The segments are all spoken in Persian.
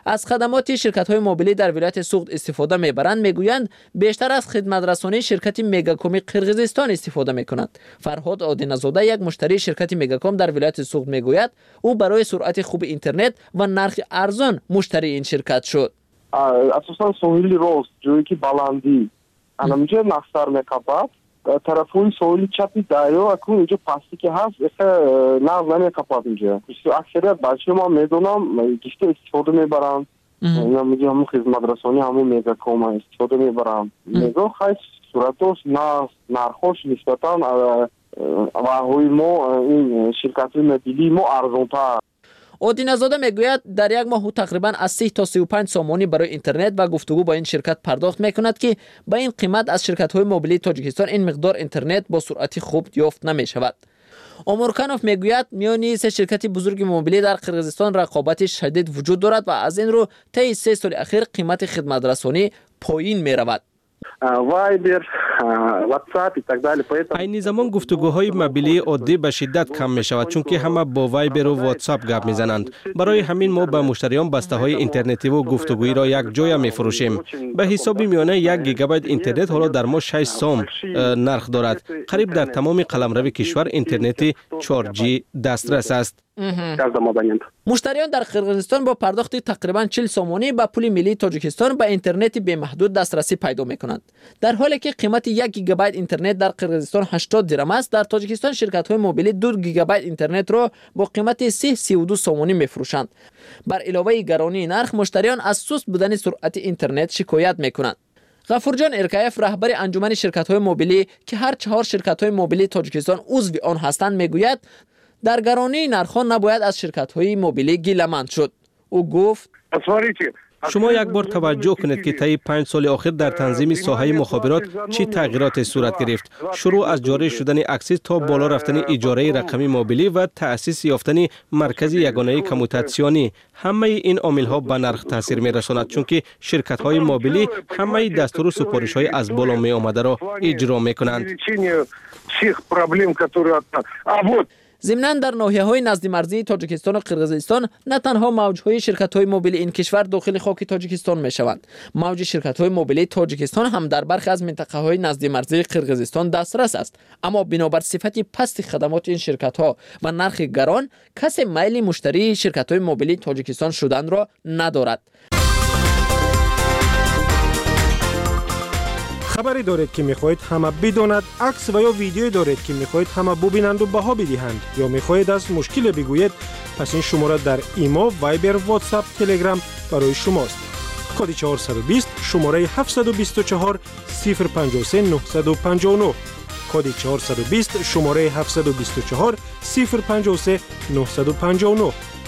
از خدمات شرکت‌های موبیلی در ولایت سوغد استفاده می‌برند میگویند بیشتر از خدمت‌رسانی شرکت مگاکوم قرقیزستان استفاده می‌کنند. فرهاد آدینه‌زاده یک مشتری شرکت مگاکوم در ولایت سوغد میگوید او برای سرعت خوب اینترنت و نرخ ارزان مشتری این شرکت شد. اساساً سوهیلی روست جایی که بلندی همینجا نقصر می‌کپد طرفوی سوهیلی چپی دایو اکنون اینجا پاستی که هست نقص نمی‌کپد اینجا اکثریت بچه ما میدونم گشته استفاده میبرند میگه همون خدمت رسانی همون مگاکوم استفاده میبرند میگه خیلی صورتش نرخوش نسبتاً و هوی ما این شرکتی موبیلی ما ارزان‌تر. آدینه‌زاده میگوید در یک ماه تقریبا از 30 تا 35 سامانی برای اینترنت و گفتگو با این شرکت پرداخت میکند که با این قیمت از شرکت‌های موبیلی تاجیکستان این مقدار اینترنت با سرعت خوب یافت نمی‌شود. امورکانوف میگوید میان سه شرکت بزرگ موبیلی در قرقیزستان رقابت شدید وجود دارد و از این رو طی 3 سال اخیر قیمت خدمت رسانی پایین می‌رود. وایبر، واتساپ این زمان گفتگوهای موبیلی عادی به شدت کم می شود چون که همه با وایبر و واتساپ گپ می زنند. برای همین ما به مشتریان بسته های اینترنتی و گفتگویی را یک جای می فروشیم. به حساب میانه 1 گیگابایت اینترنت حالا در ما 6 سوم نرخ دارد. قریب در تمام قلمرو کشور اینترنت 4G دسترس است. مشتریان در قرقیزستان با پرداخت تقریبا 40 سامانی به پول ملی تاجیکستان به اینترنت به محدود دسترسی پیدا میکنند. در حالی که قیمت 1 گیگابایت اینترنت در قرقیزستان 80 درم است، در تاجیکستان شرکت های موبیلی 2 گیگابایت اینترنت را با قیمت 32 سامانی میفروشند. بر علاوه گرانی نرخ، مشتریان از سست بودن سرعت اینترنت شکایت میکنند. غفورجان ارکایف رهبر انجمن شرکت های موبیلی که هر 4 شرکت های موبیلی تاجیکستان عضو آن هستند میگوید در گرانی نرخ‌ها نباید از شرکت‌های موبیلی گیله‌مند شد. او گفت شما یک بار توجه کنید که طی 5 سال اخیر در تنظیم ساحه مخابرات چه تغییراتی صورت گرفت. شروع از جاری شدن اکسس تا بالا رفتن اجاره رقمی موبیلی و تأسیس یافتن مرکز یگانه کموتاسیونی، همه این عامل‌ها به نرخ تاثیر می‌رساند چون که شرکت‌های موبیلی همه دستور و سفارش‌های از بالا می‌آمده را اجرا می‌کنند. ضمناً در ناحیه‌های نزد مرزی تاجیکستان و قرقیزستان نه تنها موج‌های شرکت‌های موبیلی این کشور داخل خاک تاجیکستان می‌شوند، موج شرکت‌های موبیلی تاجیکستان هم در برخی از منطقه‌های نزد مرزی قرقیزستان دسترس است، اما بنابر صفت پست خدمات این شرکت‌ها و نرخ گران، کسی میل مشتری شرکت‌های موبیلی تاجیکستان شدن را ندارد. خبری دارید که میخواهید همه بداند، عکس و یا ویدیویی دارید که میخواهید همه ببینند و بها بدهند، یا میخواهید از مشکل بگویید، پس این شماره در ایما، وایبر، واتساپ، تلگرام برای شماست. کد 420 شماره 724 053 959. کد 420 شماره 724 053 959.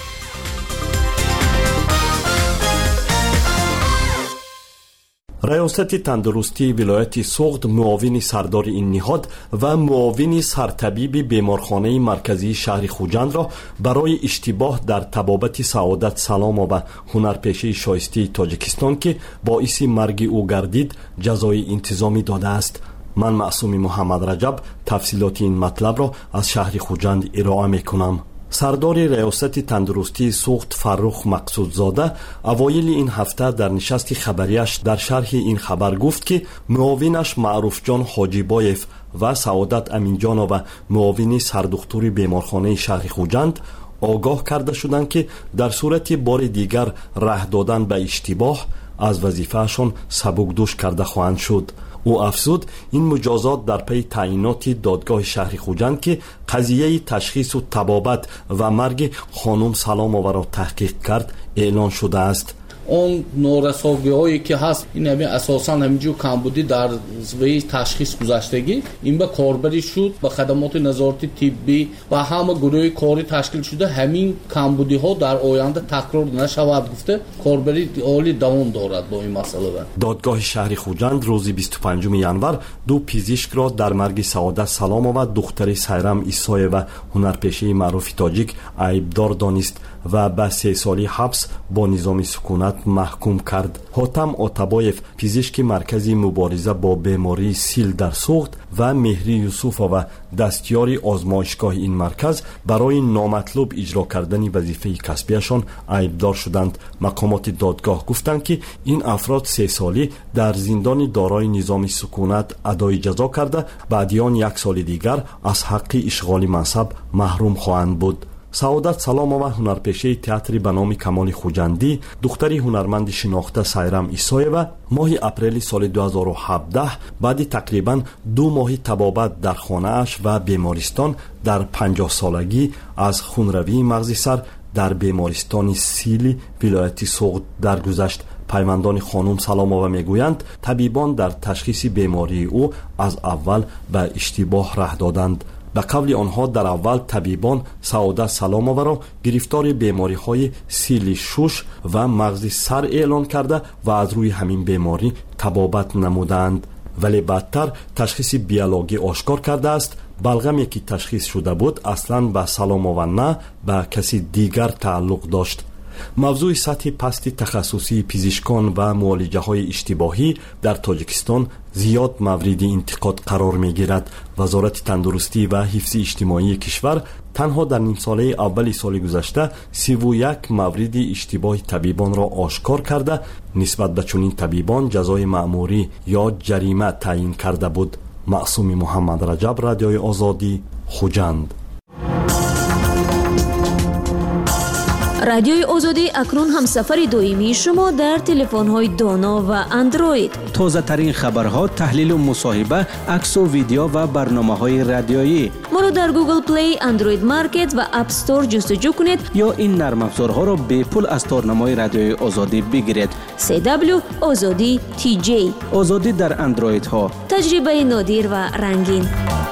ریاست تندرستی ولایت سوغد معاون سردار این نهاد و معاون سرطبیب بیمارخانه مرکزی شهر خوجند را برای اشتباه در طبابت سعادت سلام و هنرپیشه شایسته تاجیکستان که باعث مرگ او گردید جزای انتظامی داده است. من معصوم محمد رجب تفصیلات این مطلب را از شهر خوجند ارائه می کنم. سردار ریاست تندرستی سوغد فرخ مقصودزاده اوایل این هفته در نشست خبریش در شرح این خبر گفت که معاونش معروف جان حاجیبایف و سعادت امینجان و معاون سردختور بیمارخانه شهر خوجند آگاه کرده شدند که در صورت بار دیگر راه دادن به اشتباه از وظیفهشان سبکدوش کرده خواهند شد. او افزود این مجازات در پی تعیینات دادگاه شهر خوجند که قضیه تشخیص و طبابت و مرگ خانم سلامова را تحقیق کرد اعلان شده است. اون نورساوی هایی که هست این همین اساساً همینجور کمبودی در زوی تشخیص گذشتگی این به کاربری شد به خدمات نظارتی طبی و همه گروه کاری تشکیل شده. همین کمبودی ها در آینده تکرار نشود گفته کاربری عالی دوام دارد با این مسئله. دادگاه شهر خوجند روز 25 ینور 2 پزشک را در مرگ سعادت سلامova دختر سیرم عیسای و هنرپیشه معروف تاجیک عیبدار دانست. و به 3 سالی حبس با نظام سکونت محکوم کرد. حاتم آتابایف پزشک مرکز مبارزه با بیماری سیل در سوخت و مهری یوسوف و دستیار آزمایشگاه این مرکز برای نامطلوب اجرا کردن وظیفه کسبیشان عیبدار شدند. مقامات دادگاه گفتند که این افراد 3 سالی در زندان دارای نظام سکونت ادای جزا کرده، بعدیان 1 سال دیگر از حق اشغال منصب محروم خواهند بود. سعادت سلامова هنرپیشه تئاتری به نام کمال خوجندی، دختری هنرمند شناخته سایرام ایسایова ماه اپریل سال 2017 بعد تقریبا 2 ماه طبابت در خانه اش و بیمارستان در 50 سالگی از خونروی مغزی سر در بیمارستان سیلی ولایت سوغد درگذشت. پیوندان خانم سلامова میگویند طبیبان در تشخیص بیماری او از اول به اشتباه راه دادند. به قول آنها در اول طبیبان سعادت سلامова را گرفتار بیماری های سیل شوش و مغز سر اعلان کرده و از روی همین بیماری طبابت نمودند، ولی بعدتر تشخیص بیولوژی آشکار کرده است بلغمی که تشخیص شده بود اصلا به سلامова نه به کسی دیگر تعلق داشت. موضوع سطح پست تخصصی پزشکان و معالجه های اشتباهی در تاجیکستان زیاد مورد انتقاد قرار می گیرد. وزارت تندرستی و حفظ اجتماعی کشور تنها در نیم ساله اول سال گذشته 31 مورد اشتباه طبیبان را آشکار کرده، نسبت به چنین طبیبان جزای مأموری یا جریمه تعیین کرده بود. معصوم محمد رجب، رادیوی آزادی، خوجند. رادیوی آزادی اکنون همسفر دائمی شما در تلفن‌های دانا و اندروید. تازه ترین خبرها، تحلیل و مصاحبه، عکس و ویدیو و برنامه‌های رادیویی. ما را در گوگل پلی، اندروید مارکت و اپ استور جستجو کنید یا این نرم افزارها را به پول از تارنمای رادیوی آزادی بگیرید. CW آزادی TJ. آزادی در اندروید ها. تجربه نادر و رنگین.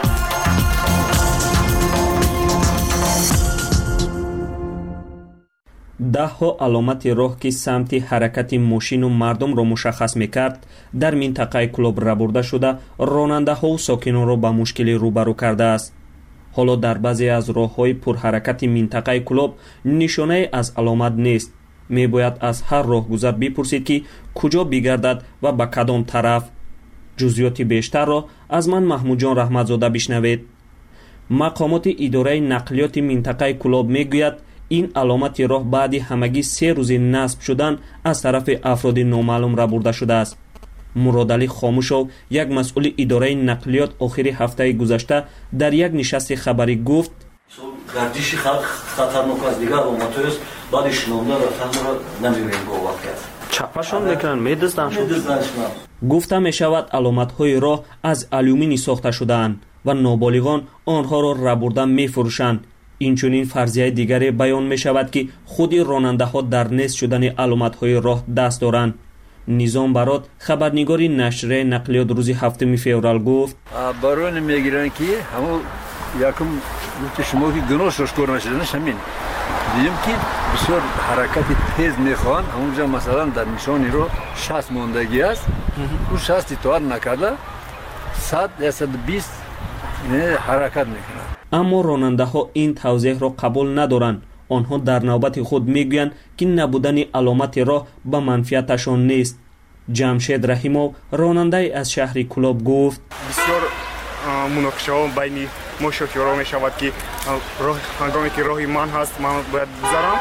ده ها علامت راه که سمت حرکت ماشین و مردم را مشخص میکرد در منطقه کلوب را برده شده راننده ها و ساکنان را با مشکل روبرو کرده است. حالا در بعضی از راه های پرحرکت منطقه کلوب نشانه از علامت نیست. می باید از هر راه گذر بپرسید که کجا بگردد و به کدام طرف. جزئیات بیشتر را از من محمود جان رحمتزاده بشنوید. مقامات اداره نقلیات منطقه کلوب میگوید این علامت راه بعد همگی 3 روز نصب شدن از طرف افراد نامعلوم را برده شده است. مراد علی خاموشو، یک مسئول اداره نقلیات، آخر هفته گذشته در یک نشست خبری گفت گردش خطرناک از دیگر علامت است، بعدش نامدار و فهم را نمی‌بینیم با واقعیت. چپشان میکنن، میدزدنشون. گفته می شود علامت های راه از آلومینی ساخته شده‌اند و نابالغان آنها را ربرده می فروشند. اینچنین فرضیه دیگری بیان می شود که خود راننده ها در نیست شدن علامت های راه دست دارند. نظام برات، خبرنگاری نشریه نقلیات، روز 7 فوریه گفت برای میگیرن که همون یکم شما که گناهش اشکار نشدنش همین دیدیم که بسیار حرکت تیز میخوان. همونجا مثلا در نشانی رو 60 ماندگی است، اون 60 اطاعت نکرده 100 یا 120 حرکت میکنن. اما راننده ها این توضیح را قبول ندارند. آنها در نوبت خود میگویند که نبودن علامت راه به منفعتشان نیست. جمشید رحیمو، راننده از شهر کلوب، گفت بسیار مناقشه ها بین ما شوفیرها می شود که هنگامی که راهی من هست من باید بگذرم،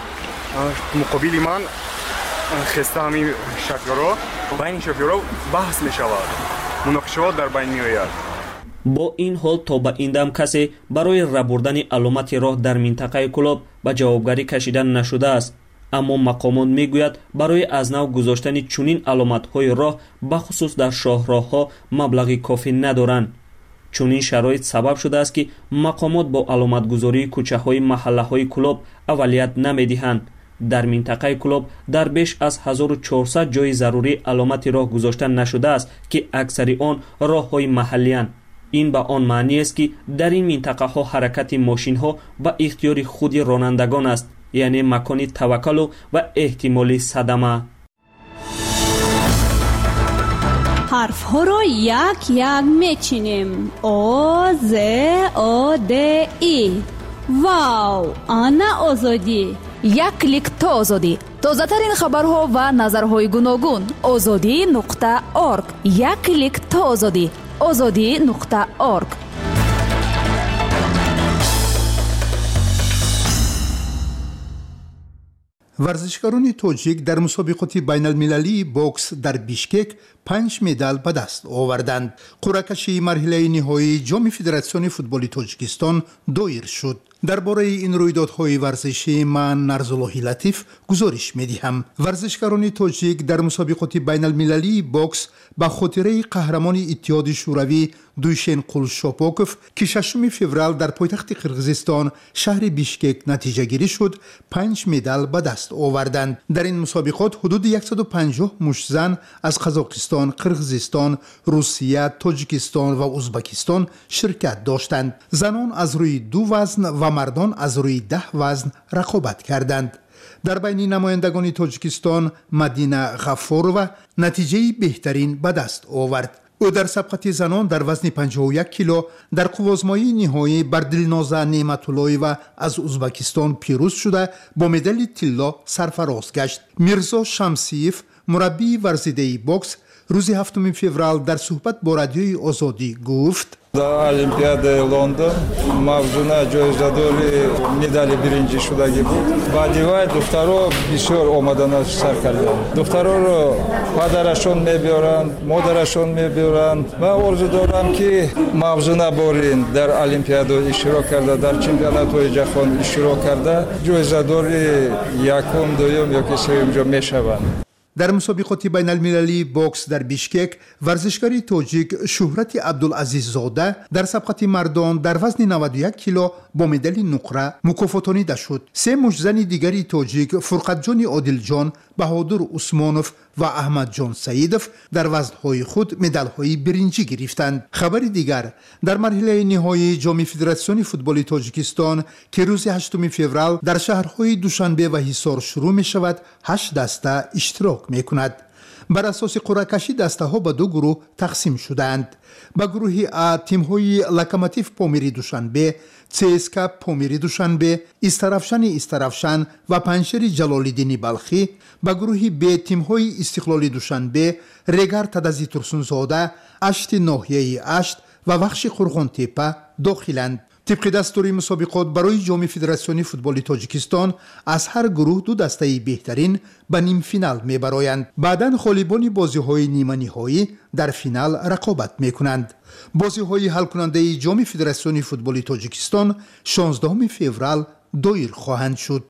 مقابل من خسته همین شوفیرها بین شوفیرها بحث می شود، مناقشه ها در بین می آید. با این حال تا به این دم کسی برای ربردن علامت راه در منطقه کلوب به جوابگری کشیده نشده است. اما مقامات میگوید برای از نو گذاشتن چنین علامت های راه بخصوص در شاهراه ها مبلغ کافی ندارند. چنین شرایط سبب شده است که مقامات با علامت گذاری کوچه های محله های کلوب اولیت نمیدهند. در منطقه کلوب در بیش از 1400 جای ضروری علامت راه گذاشته نشده است که اکثر آن راه های محلی اند. این به آن معنی است که در این منطقه ها حرکت ماشین ها به اختیار خود رانندگان است، یعنی مکان توکل و احتمال صدمه. حرف ها را یک یک میچینیم. او ز او د ای. واو، آنا آزادی. یک کلیک تا آزادی. تازه‌ترین خبرها و نظرهای گوناگون. azadi.org. یک کلیک تا آزادی. azadi.org. ورزشکاران تاجیک در مسابقات بین المللی بوکس در بیشکک 5 مدال به دست آوردند. قرعه کشی مرحله نهایی جام فدراسیون فوتبال تاجیکستان دایر شد. درباره این رویدادهای ورزشی من نرزاللهی لطیف گزارش می‌دهم. ورزشکاران تاجیک در مسابقات بین المللی بوکس به خاطره قهرمان اتحاد شوروی دویشن قولشاپوکوف که 6 فوریه در پایتخت قرقیزستان شهر بیشکک نتیجه گیری شد 5 مدال به دست آوردند. در این مسابقات حدود 150 مشت زن از قزاقستان، قرقیزستان، روسیه، تاجیکستان و ازبکستان شرکت داشتند. زنان از روی 2 وزن و مردان از روی 10 وزن رقابت کردند. در بین نمایندگان تاجیکستان مدینه غفورова نتیجه بهترین به دست آورد. او در سبقت زنان در وزن 51 کیلو در قوازمایی نهایی بر دلنازه نعمت‌اللهی‌وا از ازبکستان پیروز شده با مدال طلا سرفراز گشت. میرزا شمسیف مربی ورزیده بوکس روز 7 فوریه در صحبت با رادیوی آزادی گفت: در المپیاد لندن مافزونا جایزه‌داری مدال برنجی شدگی بود. بعدی‌های دخترها بسیار آمدن سر کردند. دخترها رو پدرشون می‌برند، مادرشون می‌برند. من آرزو دارم که مافزونا بارین در المپیاد اشتراک کرده، در چمپیونات‌های جهان اشتراک کرده، جایزه‌داری یکم، دوم یا سوم جا می‌شوند. در مسابقات بین المللی بوکس در بیشکک ورزشکاری تاجیک شهرت عبدالعزیز زاده در سبقت مردان در وزن 91 کیلو با مدال نقره مکافاتانیده شد. 3 مشتزن دیگری تاجیک فرقت جان عادل جان، بهادر عثمانوف و احمد جان سعیدوف در وزنهای خود مدالهای برنجی گرفتند. خبر دیگر در مرحله نهایی جام فدراسیون فوتبال تاجیکستان که روز 8 فوریه در شهرهای دوشنبه و حصار شروع می شود 8 دسته اشتراک می کند. بر اساس قرعه کشی دسته ها به 2 گروه تقسیم شدند. به گروه ا تیم های لوکوموتیو پامیری دوشنبه، CSKA پامیری دوشنبه، استرافشان و پنشیر جلال‌الدین بلخی، به گروه ب تیم های استقلالی دوشنبه، رگر تدزی ترسونزاده، اشت ناحیه اشت و بخش قرغان تپه داخلند. طبق دستور مسابقات برای جام فدراسیون فوتبال تاجیکستان از هر گروه 2 دسته بهترین به نیم فینال میبرایند. بعداً غالبان بازی‌های نیمه نهایی در فینال رقابت میکنند. بازی‌های حل کننده جام فدراسیون فوتبال تاجیکستان 16 فوریه دایر خواهند شد.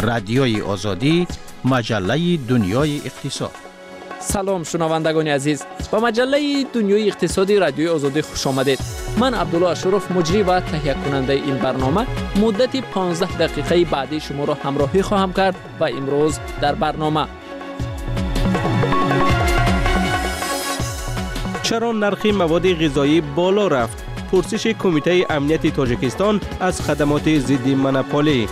رادیوی آزادی، مجله دنیای اقتصاد. سلام شنوندگان عزیز، با مجله دنیای اقتصادی رادیوی آزادی خوش آمدید. من عبدالله اشرف مجری و تهیه کننده این برنامه مدت 15 دقیقه بعدی شما را همراهی خواهم کرد و امروز در برنامه چرا نرخ مواد غذایی بالا رفت؟ پرسش کمیته امنیت تاجیکستان از خدمات ضد مونوپولی.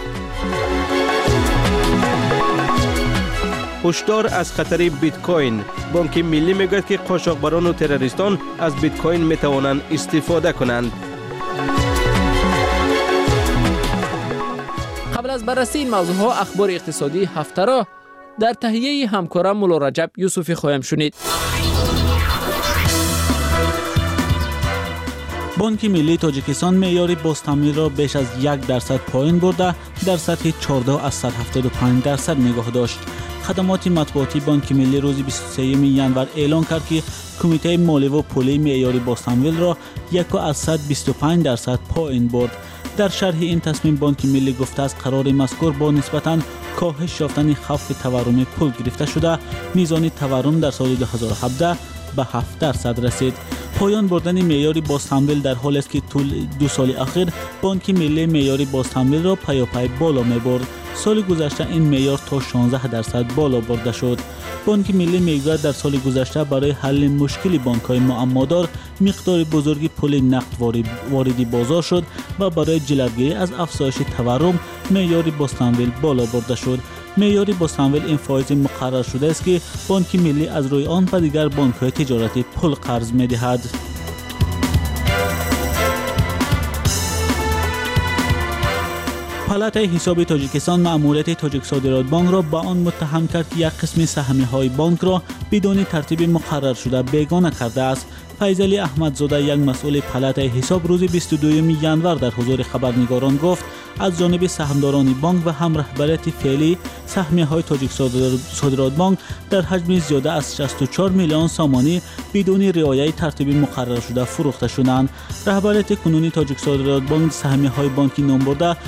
هشدار از خطر بیت کوین. بانک ملی میگوید که قاچاقبران و تروریستان از بیت کوین میتوانند استفاده کنند. قبل از بررسی این موضوع ها اخبار اقتصادی هفته را در تهیه همکارم مولا رجب یوسفی خواهیم شنید. بانک ملی تاجیکستان معیار بازتمویل را بیش از 1% پایین برده در سطح 14 از 175% نگاه داشت. خدمات مطبوعاتی بانک ملی روز 23 ژانویه اعلام کرد که کمیته مالی و پولی معیار بازتمویل را 1.25% پایین برد. در شرح این تصمیم بانک ملی گفته است قرار مذکور با نسبتاً کاهش یافتن خوف تورم پول گرفته شده میزان تورم در سال 2017 به 7% رسید. پایان بردن معیار بازتمویل در حالی است که طول 2 سال اخیر بانک ملی معیار بازتمویل را پیاپی بالا می‌برد. سال گذشته این معیار تا 16% بالا برده شد. بانک ملی میگوید در سال گذشته برای حل مشکل بانک‌های معمادار مقدار بزرگی پول نقد واردی بازار شد و برای جلوگیری از افزایش تورم معیار بازتمویل بالا برده شد. معیار بازتمویل این فایز مقرر شده است که بانک ملی از روی آن به دیگر بانک‌های تجارتی پول قرض می‌دهد. پالات حساب تاجیکستان مأموریت تاجیک صادرات بانک را با آن متهم کرد که یک قسم سهمیه‌های بانک را بدون ترتیب مقرر شده بیگانه کرده است. فیضعلی احمدزاده یک مسئول پالات حساب روز 22 ژانویه در حضور خبرنگاران گفت از جانب سهامداران بانک و هم رهبریت فعلی سهمیه‌های تاجیک صادرات بانک در حجم زیاده از 64 میلیون سامانی بدون رعایت ترتیب مقرر شده فروخته شدند. رهبریت کنونی تاجیک صادرات بانک سهمیه‌های بانکی نام برده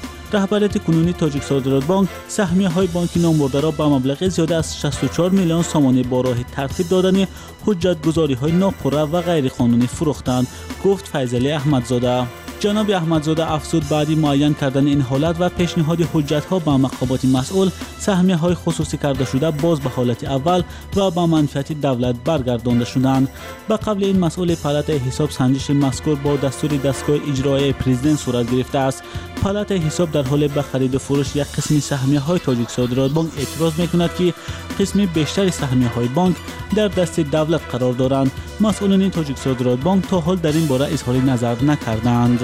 سهمیه‌های بانکی نام برده را به مبلغ زیاده از 64 میلیون سامانی با راه ترتیب دادن حجت‌گذاری‌های ناپوره و غیرقانونی فروختند، گفت فیضعلی احمدزاده. جناب احمدزاده افزود بعد معین کردن این حالت و پیشنهاد حجت‌ها به مقامات مسئول سهمیه‌های خصوصی کرده شده باز به حالت اول و به منفعت دولت برگردانده شدند. به قبل این مسئول پالات حساب سنجش مذکور با دستور دستگاه اجرایی پرزیدنت صورت گرفته است. پالات حساب در حال به خرید و فروش یک قسم سهمیه‌های تاجیک صادرات بانک اعتراض می‌کند که قسم بیشتر سهمیه‌های بانک در دست دولت قرار دارند. مسئولان تاجیک صادرات بانک تا حال در این باره اظهار نظر نکردند.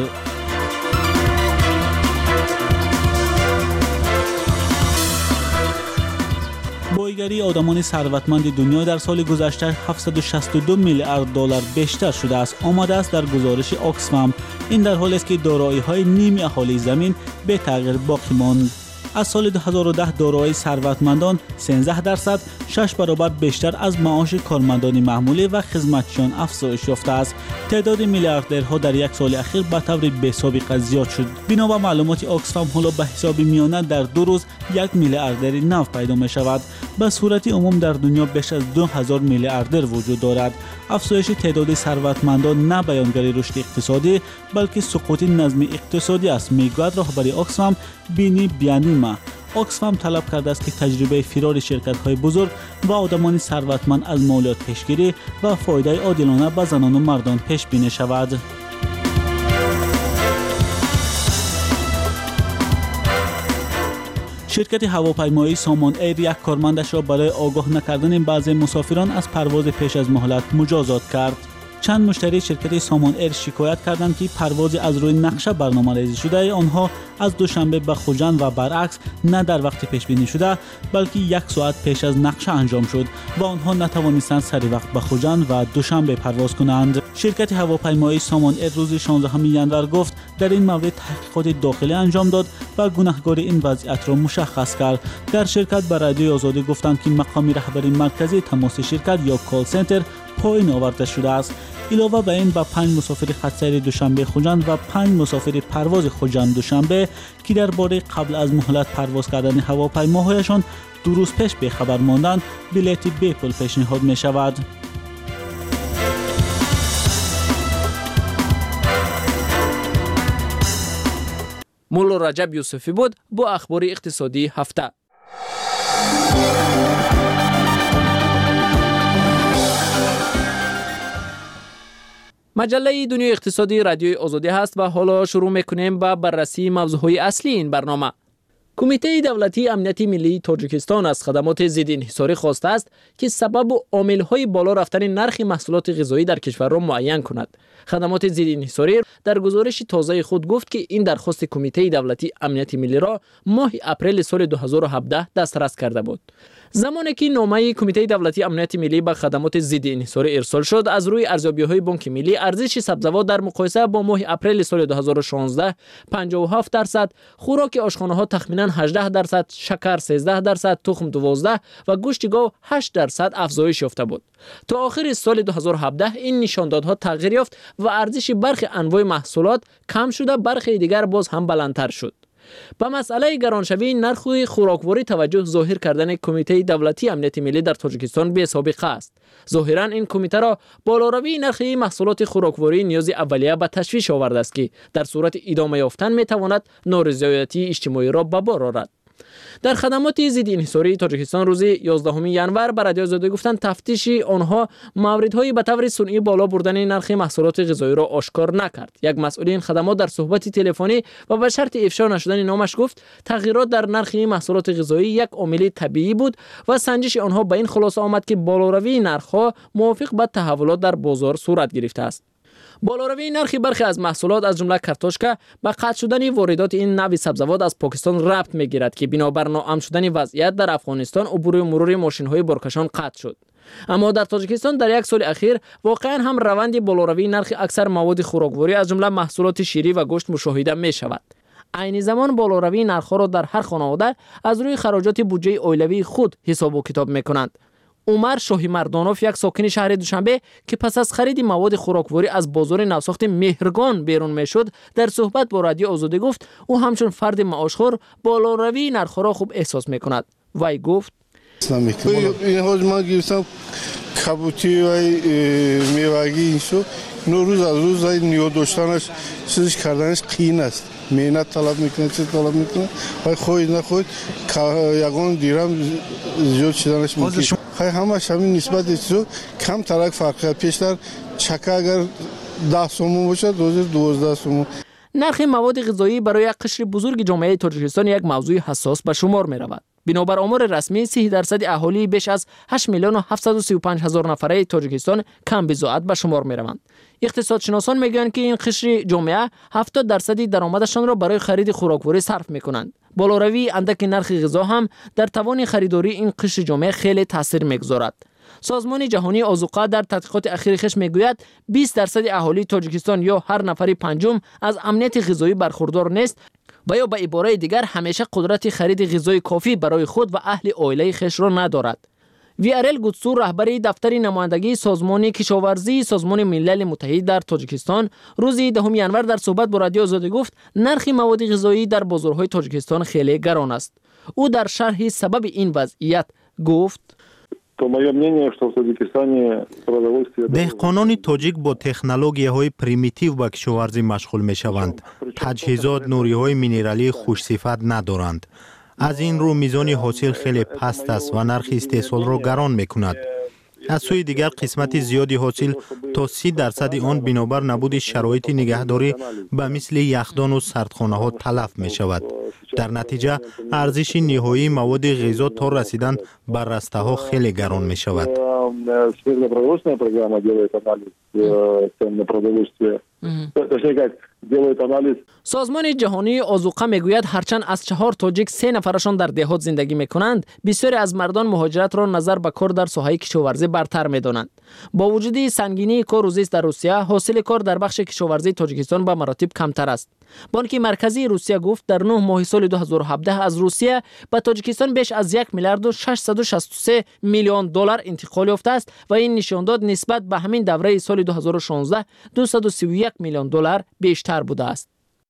بایگری آدمان ثروتمند دنیا در سال گذشته 762 میلیارد دلار بیشتر شده است، آمده است در گزارش آکسفم. این در حالی است که دارایی‌های نیمی اهالی زمین به تغییر باقی ماند. از سال 2010 دارایی ثروتمندان 13% 6 برابر بیشتر از معاش کارمندان معمولی و خدمتچیان افزایش یافته است. تعداد میلیاردرها در یک سال اخیر به طور بی‌سابقه زیاد شد. بنا به معلومات آکسفم حالا به حساب میانه در 2 روز 1 میلیاردر نو پیدا می شود. به صورت عموم در دنیا بیش از 2000 میلیاردر وجود دارد. افزایش تعداد ثروتمندان نه بیانگر رشد اقتصادی بلکه سقوط نظم اقتصادی است، میگوید رهبر آکسفم بینی بیانیما. آکسفم طلب کرده است که تجربه فرار شرکت‌های بزرگ و آدمان ثروتمند از مالیات پیشگیری و فایده عادلانه به زنان و مردان پیش بینی شود. شرکت هواپیمایی سامان ایر یک کارمندش را برای آگاه نکردن بعضی مسافران از پرواز پیش از مهلت مجازات کرد. چند مشتری شرکت سامان ایر شکایت کردند که پرواز از روی نقشه برنامه‌ریزی شده آنها از دوشنبه به خوجند و برعکس نه در وقت پیش بینی شده بلکه 1 ساعت پیش از نقشه انجام شد و آنها نتوانستند سری وقت به خوجند و دوشنبه پرواز کنند. شرکت هواپیمایی سامان ایر روز 16 ژانویه گفت در این مورد تحقیقات داخلی انجام داد و گناهکار این وضعیت را مشخص کرد. در شرکت به رادیوی آزادی گفتند که مقام رهبری مرکزی تماس شرکت یا کال سنتر پایین آورده شده است. علاوه بر این با 5 مسافر خط‌سیر دوشنبه خوجند و 5 مسافر پرواز خوجند دوشنبه که درباره قبل از مهلت پرواز کردن هواپیماهایشان 2 روز پیش به خبر ماندند بلیط بی پول پیشنهاد می شود. مولا رجب یوسفی بود با اخبار اقتصادی هفته. مجله دنیای اقتصادی رادیوی آزادی هست و حالا شروع میکنیم با بررسی موضوعهای اصلی این برنامه. کمیته دولتی امنیت ملی تاجیکستان از خدمات ضد انحصاری خواسته است که سبب و عامل‌های بالا رفتن نرخ محصولات غذایی در کشور را معین کند. خدمات ضد انحصاری در گزارش تازه خود گفت که این درخواست کمیته دولتی امنیت ملی را ماه اپریل سال 2017 دسترس کرده بود. زمانی که نامه کمیته دولتی امنیت ملی به خدمات ضد انحصاری ارسال شد، از روی ارزیابی‌های بانک ملی ارزش سبزیجات در مقایسه با ماه اپریل سال 2016 57%، خوراک آشخانه‌ها تخمیناً 18%، شکر 13%، تخم 12% و گوشت گاو 8% افزایش یافته بود. تا آخر سال 2017 این نشاندادها تغییر یافت و ارزش برخی انواع محصولات کم شده، برخی دیگر باز هم بلندتر شد. به مسئله گرانشوی نرخ خوراکواری توجه ظاهر کردن کمیته دولتی امنیت ملی در تاجیکستان بی سابقه است. ظاهرا این کمیته را بالاروی نرخ محصولات خوراکواری نیاز اولیه به تشویش آورده است که در صورت ادامه یافتن می تواند نارضایتی اجتماعی را به بار آورد. در خدمات ضد انحصاری تاجیکستان روز 11 ینور به رادیو آزادی گفتند تفتیش آنها موردهای به طور صنعی بالا بردن نرخ محصولات غذایی را آشکار نکرد. یک مسئول این خدمات در صحبت تلفنی و به شرط افشا نشدن نامش گفت تغییرات در نرخ محصولات غذایی یک عامل طبیعی بود و سنجش آنها به این خلاصه آمد که بالاروی نرخ‌ها موافق با تحولات در بازار صورت گرفته است. بالاروی نرخ برخی از محصولات از جمله کارتوشکا با قطع شدن واردات این نوع سبزیجات از پاکستان ربط میگیرد که بنابر ناامن شدن وضعیت در افغانستان عبور و مرور ماشین‌های بارکشان قطع شد. اما در تاجیکستان در یک سال اخیر واقعا هم روند بالاروی نرخ اکثر مواد خوراکواری از جمله محصولات شیری و گوشت مشاهده می شود. عین زمان بالاروی نرخ‌ها را در هر خانواده از روی خراجات بودجه اولیوی خود حساب و کتاب می‌کنند. عمر شاهی مردانوف یک ساکن شهر دوشنبه که پس از خرید مواد خوراکواری از بازار نوساخت مهرگان بیرون میشد در صحبت با رادیو آزادی گفت او همچون فرد معاشخور بالاروی نرخ را خوب احساس میکند. وی گفت این حال ما گرفتم کبوتی و میوگی اینشو روز از روز نیو داشتنش چیزش کردنش قین است. مهنت طلب میکنه، چه طلب میکنه و خود نخود یگان دیرم زیاد شدنش ممکنه. خیلی همش همین نسبت چیزو کم ترک فرقه. پیشتر چکه اگر 10 سومون باشه 12 سومون. نرخ مواد غذایی برای یک قشر بزرگ جامعه تاجیکستان یک موضوع حساس به شمار می رود. بنابر آمار رسمی 30% اهالی بیش از 8,735,000 نفره تاجیکستان کم بضاعت به شمار می روند. اقتصادشناسان میگویند که این قشر جامعه 70% درآمدشان را برای خرید خوراکواری صرف میکنند. بالاروی اندک نرخ غذا هم در توان خریداری این قشر جامعه خیلی تاثیر میگذارد. سازمان جهانی آذوقه در تحقیقات اخیر خود میگوید 20% اهالی تاجیکستان یا هر نفر پنجم از امنیت غذایی برخوردار نیست و یا به عباره دیگر همیشه قدرت خرید غذای کافی برای خود و اهل عائله خویش را ندارد. ویارل گوتسو رهبر دفتر نمایندگی سازمان کشاورزی سازمان ملل متحد در تاجیکستان روز 10 ینور در صحبت با رادیو آزادی گفت نرخ مواد غذایی در بازارهای تاجیکستان خیلی گران است. او در شرح سبب این وضعیت گفت دهقانان تاجیک با تکنولوژی‌های پریمیتیو به کشاورزی مشغول می‌شوند. تجهیزات نوری‌های مینرالی خوش‌صفت ندارند. از این رو میزان حاصل خیلی پست است و نرخ استحصال را گران می‌کند. از سوی دیگر قسمت زیادی حاصل تا 30% آن بنابر نبود شرایط نگهداری به مثل یخدان و سردخانه‌ها تلف می‌شود. در نتیجه ارزش نهایی مواد غذا تا رسیدن به رسته‌ها خیلی گران می‌شود. делают анализ. سازمان جهانی آذوقه میگوید هرچند از 4 تاجیک 3 نفرشان در دهات زندگی میکنند، بسیاری از مردان مهاجرت را نظر به کار در ساحه کشاورزی برتر میدانند. با وجود سنگینی کار و زیست در روسیه، حاصل کار در بخش کشاورزی تاجیکستان به مراتب کمتر است. بانک مرکزی روسیه گفت در 9 ماه سال 2017 از روسیه به تاجیکستان بیش از 1 میلیارد و 663 میلیون دلار انتقال یافته است و این نشان داد نسبت به همین دوره سال 2016 231 میلیون دلار بیشتر بوده است.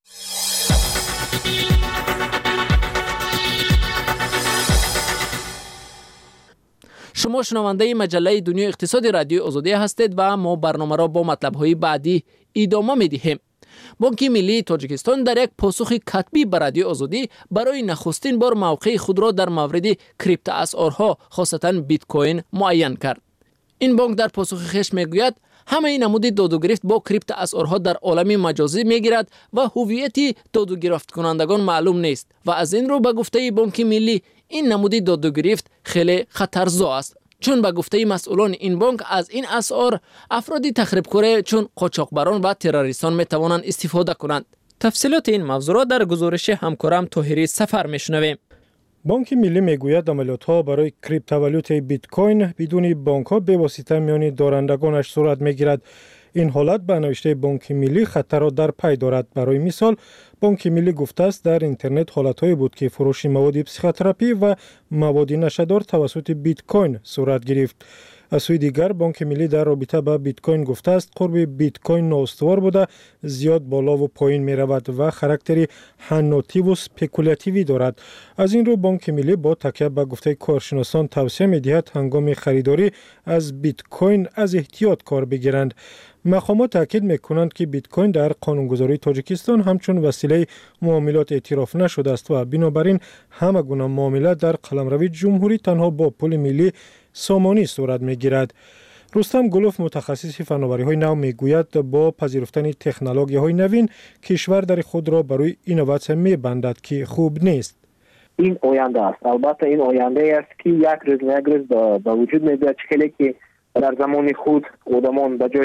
شما شنونده مجله دنیای اقتصادی رادیو آزادی هستید و ما برنامه را با مطلب‌های بعدی ادامه می‌دهیم. بانک ملی تاجیکستان در یک پاسخ کتبی به رادیو آزادی برای نخستین بار موقع خود را در مورد کریپتو اسعارها خاصتاً بیت کوین معین کرد. این بانک در پاسخ خویش میگوید همه نمود داد و گرفت با کریپتو اسعارها در عالم مجازی میگیرد و هویت داد و گرفت کنندگان معلوم نیست و از این رو به گفته بانک ملی این نمود داد و گرفت خیلی خطرزا است، چون به گفته مسئولان این بانک از این اسعار افرادی تخریبکار چون قاچاقبران و تروریستان میتوانند استفاده کنند. تفصیلات این موضوع در گزارش همکارم طاهری سفر میشنویم. بانک ملی میگوید عملیات‌ها برای کریپتووالوت بیت کوین بدون بانک‌ها به واسطه میان دارندگانش صورت میگیرد. این حالت به نوشته بانک ملی خطر را در پی دارد. برای مثال بانک ملی گفته است در اینترنت حالت‌هایی بود که فروش مواد پسیخوتراپی و مواد نشه‌دار توسط بیت کوین صورت گرفت. از سوی دیگر بانک ملی در رابطه با بیت کوین گفته است قرب بیت کوین نااستوار بوده، زیاد بالا و پایین می رود و خاراکتری حناتی و سپکولاتیوی دارد. از این رو بانک ملی با تکیه به گفته کارشناسان توصیه می دهد هنگام خریداری از بیت کوین از احتیاط کار بگیرند. مقامات تاکید میکنند که بیت کوین در قانونگذاری تاجیکستان همچون وسیله معاملات اعتراف نشده است و بنابراین همه گونه معاملات در قلمرو جمهوری تنها با پول ملی سامانی صورت میگیرد. رستم گلوف متخصص فناوری‌های نو میگوید با پذیرفتن تکنولوژی‌های نوین کشور در خود را برای اینوواسیون میبندد که خوب نیست. این آینده است. البته این آینده است که یک روز به وجود میاد که در زمان خود آدمان به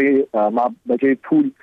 جای پول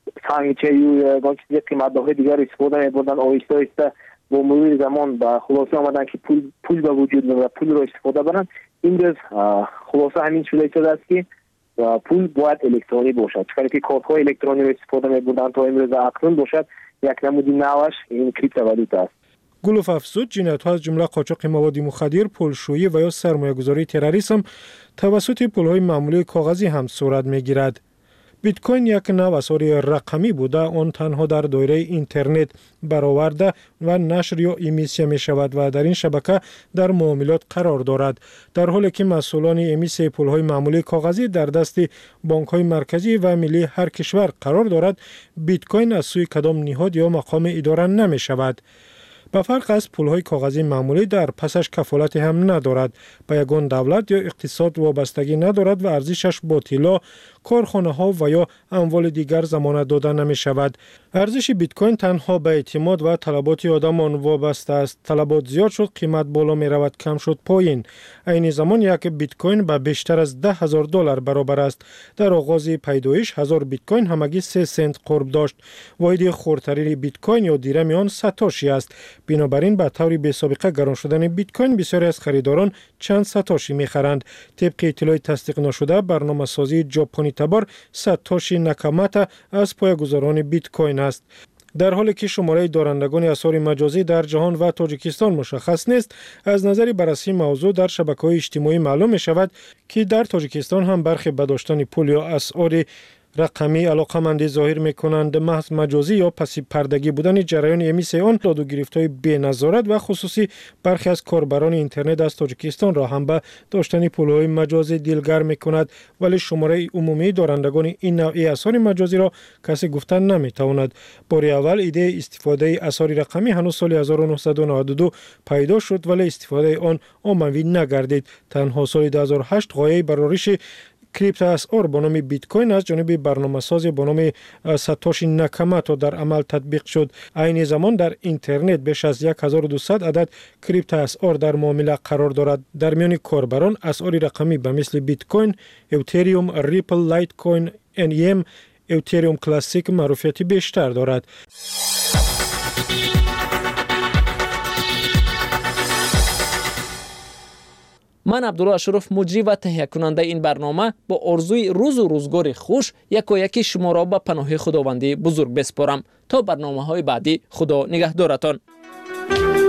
سنگچه یا چیزی قیمت‌های دیگر استفاده می‌بردن. آهسته آهسته با مرور زمان به خلاصه آمدن که پول به وجود میاد و پول را استفاده برن. این روز خلاصه همین شده است که پول باید الکترونی باشد. چون که کارت‌های الکترونی را استفاده می‌بردن تا امروز اکنون باشد. یک نمودی نوش این کریپتووالوت است. گلوف افزود جنایت‌ها از جمله قاچاق مواد مخدر، پولشویی و یا سرمایه‌گذاری تروریسم توسط پول‌های معمولی کاغذی هم صورت می‌گیرد. بیت کوین یک نوع اسعار رقمی بوده، آن تنها در دایره اینترنت برآورده و نشر یا امیسیه می شود و در این شبکه در معاملات قرار دارد، در حالی که مسئولان امیسیه پول‌های معمولی کاغذی در دست بانک‌های مرکزی و ملی هر کشور قرار دارد. بیت کوین از سوی کدام نهاد یا مقام اداره نمی شود. به فرق از پول‌های کاغذی معمولی در پسش کفالت هم ندارد، به یگان دولت یا اقتصاد وابستگی ندارد و ارزشش با طلا، کارخانه‌ها و یا اموال دیگر ضمانت داده نمی شود. ارزش بیت کوین تنها به اعتماد و طلبات آدمان وابسته است. طلبات زیاد شد، قیمت بالا می رود، کم شد پایین. این زمان یک بیت کوین به بیشتر از $10,000 برابر است. در آغاز پیدایش 1000 بیت کوین همگی 3 سنت قرب داشت. واحد خردترین بیت کوین یا دیرم آن ساتوشی است. بنابراین به طور بی سابقه گران شدن بیت کوین بسیاری از خریداران چند ساتوشی می‌خرند. طبق اطلاع تصدیق نشده برنامه‌سازی ژاپنی تبار ساتوشی ناکاماتا از پایه‌گذاران بیت کوین است. در حالی که شماره دارندگان اسعار مجازی در جهان و تاجیکستان مشخص نیست، از نظر بررسی موضوع در شبکه‌های اجتماعی معلوم می‌شود که در تاجیکستان هم برخی به داشتن پول یا اسعار رقمی علاقمندی ظاهر می‌کنند. محض مجازی یا پس پردگی بودن جریان امیسی آن داد و گرفت‌های بی‌نظارت و خصوصی برخی از کاربران اینترنت از تاجیکستان را هم به داشتن پول‌های مجازی دلگرم می‌کند، ولی شماره عمومی دارندگان این نوع اسعار مجازی را کسی گفتن نمی‌تواند. بار اول ایده استفاده اسعار رقمی هنوز سال 1992 پیدا شد، ولی استفاده آن عمومی نگردید. تنها سال 2008 غایه برآورش کریپتو اسعار با نام بیت کوین از جانب برنامه‌ساز با نام ساتوشی ناکاماتا در عمل تطبیق شد. عین زمان در اینترنت بیش از 1200 عدد کریپتو اسعار در معامله قرار دارد. در میان کاربران اسعار رقمی به مثل بیت کوین، اتریوم، ریپل، لایت کوین، NEM، اتریوم کلاسیک معروفیت بیشتر دارد. من عبدالله اشرف مجری و تهیه کننده این برنامه با آرزوی روز و روزگار خوش یکی شما را به پناه خداوندی بزرگ بسپارم. تا برنامه‌های بعدی خدا نگهدارتان.